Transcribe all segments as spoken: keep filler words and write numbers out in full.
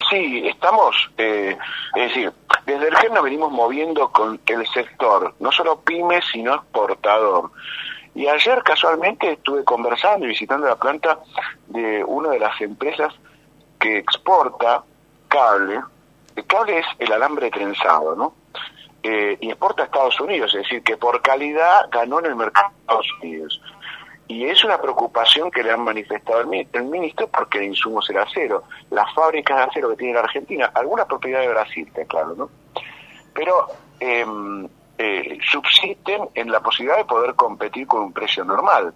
sí, estamos, eh, es decir, desde el GEM nos venimos moviendo con el sector, no solo pyme, sino exportador. Y ayer casualmente estuve conversando y visitando la planta de una de las empresas que exporta cable. El cable es el alambre trenzado, ¿no? Eh, y exporta a Estados Unidos, es decir, que por calidad ganó en el mercado de Estados Unidos. Y es una preocupación que le han manifestado el, el ministro porque el insumo es el acero. Las fábricas de acero que tiene la Argentina, alguna propiedad de Brasil, está claro, ¿no? Pero eh, eh, subsisten en la posibilidad de poder competir con un precio normal.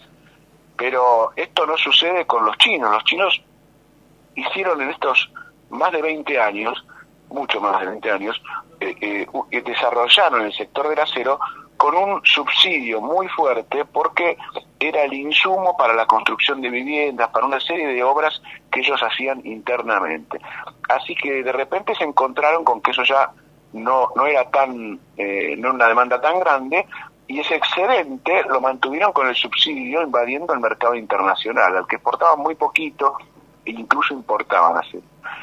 Pero esto no sucede con los chinos. Los chinos hicieron en estos más de veinte años, mucho más de veinte años, eh, eh, desarrollaron el sector del acero con un subsidio muy fuerte porque era el insumo para la construcción de viviendas, para una serie de obras que ellos hacían internamente. Así que de repente se encontraron con que eso ya no no era tan eh, no una demanda tan grande, y ese excedente lo mantuvieron con el subsidio invadiendo el mercado internacional, al que exportaban muy poquito e incluso importaban acero.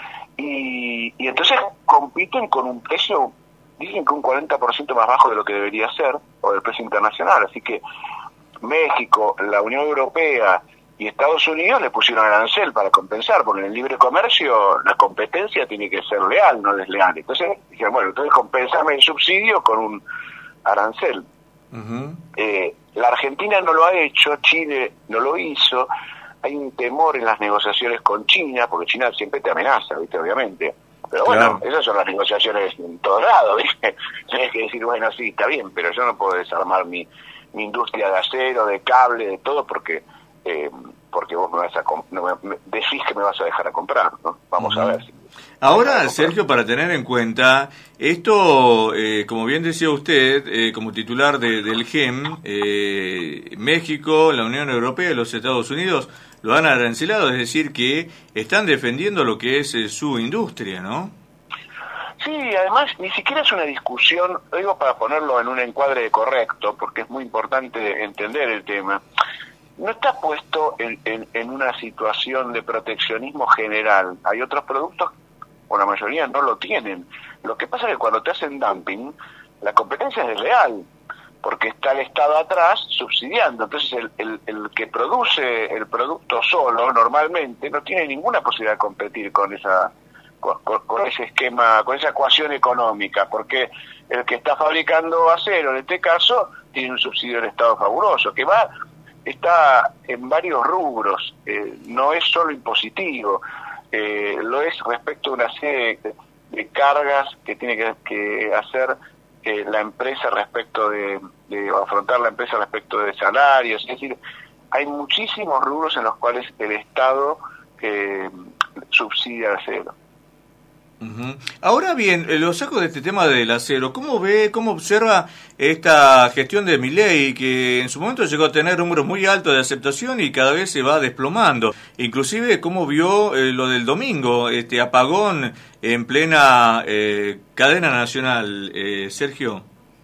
Y, y entonces compiten con un precio, dicen que un cuarenta por ciento más bajo de lo que debería ser, o del precio internacional. Así que México, la Unión Europea y Estados Unidos le pusieron arancel para compensar, porque en el libre comercio la competencia tiene que ser leal, no desleal. Entonces dijeron, bueno, entonces compensame el subsidio con un arancel. Uh-huh. Eh, la Argentina no lo ha hecho, Chile no lo hizo. Hay un temor en las negociaciones con China, porque China siempre te amenaza, ¿viste? Obviamente. Pero bueno, claro, esas son las negociaciones en todos lados, ¿viste? Tienes que decir, bueno, sí, está bien, pero yo no puedo desarmar mi, mi industria de acero, de cable, de todo, porque eh, porque vos me vas a comp- no me, me decís que me vas a dejar a comprar, ¿no? Vamos uh-huh. a ver. Si Ahora, Sergio, para tener en cuenta, esto, eh, como bien decía usted, eh, como titular de, del GEM, eh, México, la Unión Europea y los Estados Unidos lo han arancelado, es decir, que están defendiendo lo que es eh, su industria, ¿no? Sí, además ni siquiera es una discusión, lo digo para ponerlo en un encuadre correcto, porque es muy importante entender el tema. No está puesto en, en, en una situación de proteccionismo general. Hay otros productos, o la mayoría no lo tienen. Lo que pasa es que cuando te hacen dumping, la competencia es desleal, porque está el Estado atrás subsidiando. Entonces el, el, el que produce el producto solo, normalmente, no tiene ninguna posibilidad de competir con esa con, con, con ese esquema, con esa ecuación económica, porque el que está fabricando acero, en este caso, tiene un subsidio del Estado fabuloso, que va está en varios rubros, eh, no es solo impositivo, eh, lo es respecto a una serie de, de cargas que tiene que, que hacer eh, la empresa respecto de, de afrontar la empresa respecto de salarios. Es decir, hay muchísimos rubros en los cuales el Estado eh, subsidia el acero. Uh-huh. Ahora bien, lo saco de este tema del acero. ¿Cómo ve, cómo observa esta gestión de Milei, que en su momento llegó a tener números muy altos de aceptación y cada vez se va desplomando? Inclusive, ¿cómo vio eh, lo del domingo, este apagón en plena eh, cadena nacional, eh, Sergio?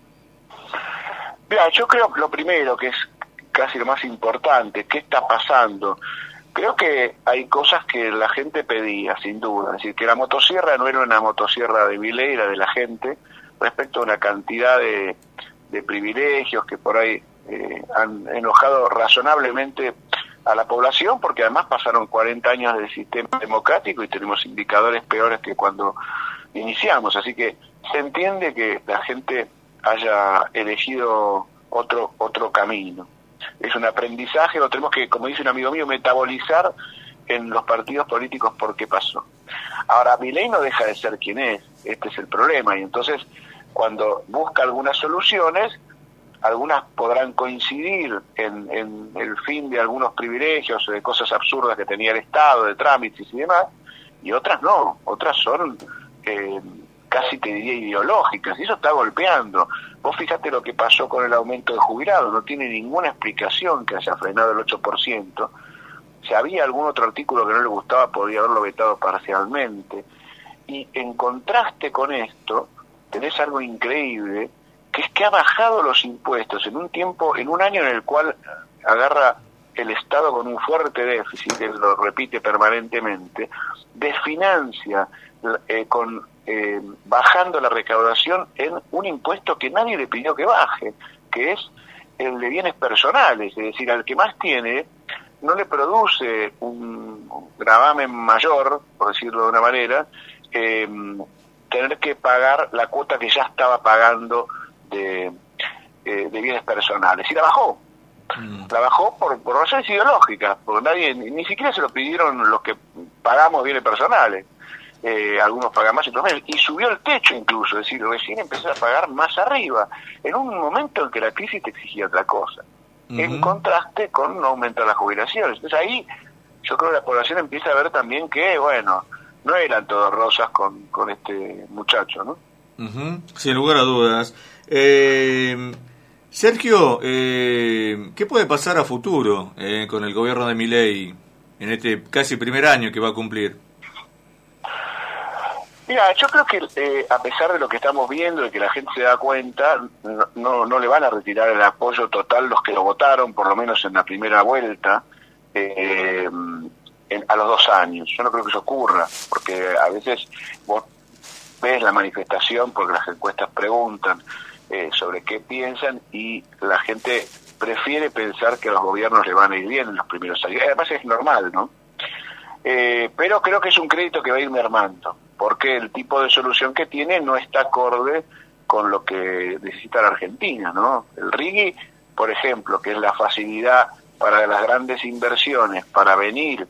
Mira, yo creo que lo primero, que es casi lo más importante, ¿qué está pasando? Creo que hay cosas que la gente pedía, sin duda. Es decir, que la motosierra no era una motosierra de Milei, era de la gente, respecto a una cantidad de, de privilegios que por ahí eh, han enojado razonablemente a la población, porque además pasaron cuarenta años del sistema democrático y tenemos indicadores peores que cuando iniciamos. Así que se entiende que la gente haya elegido otro otro camino. Es un aprendizaje, lo tenemos que, como dice un amigo mío, metabolizar en los partidos políticos por qué pasó. Ahora, Milei no deja de ser quien es, este es el problema, y entonces cuando busca algunas soluciones, algunas podrán coincidir en, en el fin de algunos privilegios, de cosas absurdas que tenía el Estado, de trámites y demás, y otras no, otras son eh, casi te diría ideológicas, y eso está golpeando. Vos fíjate lo que pasó con el aumento de jubilados, no tiene ninguna explicación que haya frenado el ocho por ciento. Si había algún otro artículo que no le gustaba, podía haberlo vetado parcialmente. Y en contraste con esto, tenés algo increíble, que es que ha bajado los impuestos en un tiempo, en un año en el cual agarra el Estado con un fuerte déficit, él lo repite permanentemente, desfinancia eh, con eh, bajando la recaudación en un impuesto que nadie le pidió que baje, que es el de bienes personales, es decir, al que más tiene no le produce un gravamen mayor, por decirlo de una manera, eh, tener que pagar la cuota que ya estaba pagando de, eh, de bienes personales. Y la bajó. Mm. La bajó por, por razones ideológicas, porque nadie, ni siquiera se lo pidieron los que pagamos bienes personales. Eh, algunos pagan más y otros menos. Y subió el techo incluso, es decir, recién empezó a pagar más arriba, en un momento en que la crisis te exigía otra cosa. Uh-huh. En contraste con no aumentar las jubilaciones. Entonces ahí yo creo que la población empieza a ver también que, bueno, no eran todos rosas con, con este muchacho, ¿no? Uh-huh. Sin lugar a dudas. Eh, Sergio, eh, ¿qué puede pasar a futuro eh, con el gobierno de Milei en este casi primer año que va a cumplir? Mira, yo creo que eh, a pesar de lo que estamos viendo, de que la gente se da cuenta, no, no, no le van a retirar el apoyo total los que lo votaron, por lo menos en la primera vuelta, eh, en, a los dos años. Yo no creo que eso ocurra, porque a veces vos ves la manifestación, porque las encuestas preguntan eh, sobre qué piensan, y la gente prefiere pensar que a los gobiernos le van a ir bien en los primeros años. Además es normal, ¿no? Eh, pero creo que es un crédito que va a ir mermando, porque el tipo de solución que tiene no está acorde con lo que necesita la Argentina, ¿no? El R I G I, por ejemplo, que es la facilidad para las grandes inversiones, para venir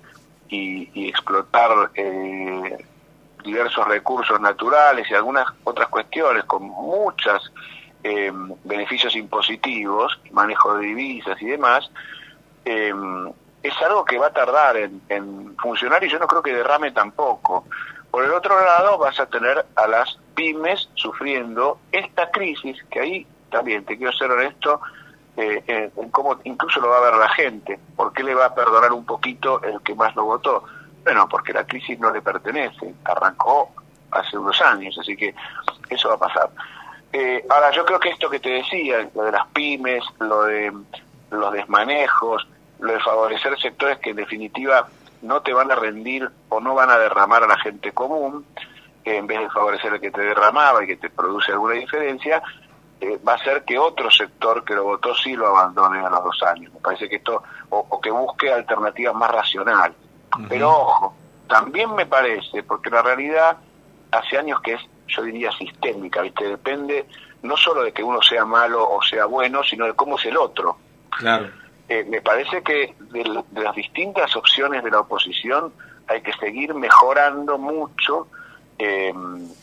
y, y explotar eh, diversos recursos naturales y algunas otras cuestiones con muchos eh, beneficios impositivos, manejo de divisas y demás, eh, es algo que va a tardar en, en funcionar, y yo no creo que derrame tampoco. Por el otro lado, vas a tener a las pymes sufriendo esta crisis, que ahí también, te quiero ser honesto, eh, eh, en cómo incluso lo va a ver la gente. ¿Por qué le va a perdonar un poquito el que más lo votó? Bueno, porque la crisis no le pertenece, arrancó hace unos años, así que eso va a pasar. Eh, ahora, yo creo que esto que te decía, lo de las pymes, lo de los desmanejos, lo de favorecer sectores que en definitiva no te van a rendir o no van a derramar a la gente común, eh, en vez de favorecer el que te derramaba y que te produce alguna diferencia, eh, va a ser que otro sector que lo votó sí lo abandone a los dos años. Me parece que esto, o, o que busque alternativas más racionales. Uh-huh. Pero ojo, también me parece, porque la realidad hace años que es, yo diría, sistémica, ¿viste? Depende no solo de que uno sea malo o sea bueno, sino de cómo es el otro. Claro. Eh, me parece que de, de las distintas opciones de la oposición hay que seguir mejorando mucho eh,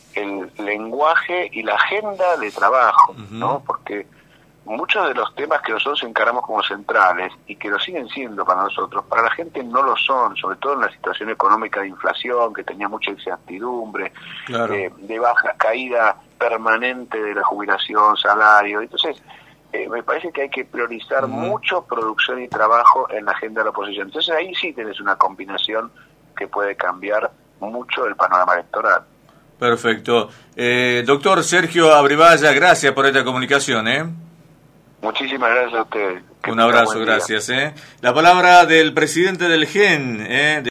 el lenguaje y la agenda de trabajo, uh-huh. ¿no? Porque muchos de los temas que nosotros encaramos como centrales y que lo siguen siendo para nosotros, para la gente no lo son, sobre todo en la situación económica de inflación, que tenía mucha incertidumbre, claro. eh, de baja caída permanente de la jubilación, salario. Entonces, Eh, me parece que hay que priorizar uh-huh. mucho producción y trabajo en la agenda de la oposición. Entonces ahí sí tenés una combinación que puede cambiar mucho el panorama electoral. Perfecto. Eh, doctor Sergio Abrivaya, gracias por esta comunicación. ¿eh? Muchísimas gracias a ustedes. Un abrazo, gracias. ¿eh? La palabra del presidente del G E N. ¿eh?